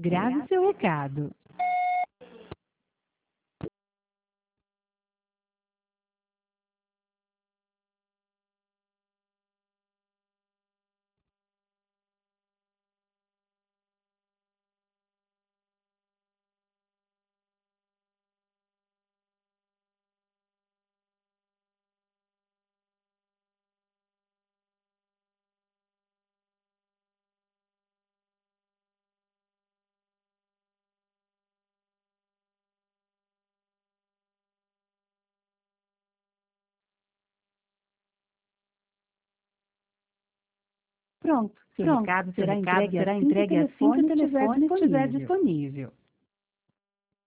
Grave seu recado. Pronto, seu recado será entregue assim que o telefone estiver disponível.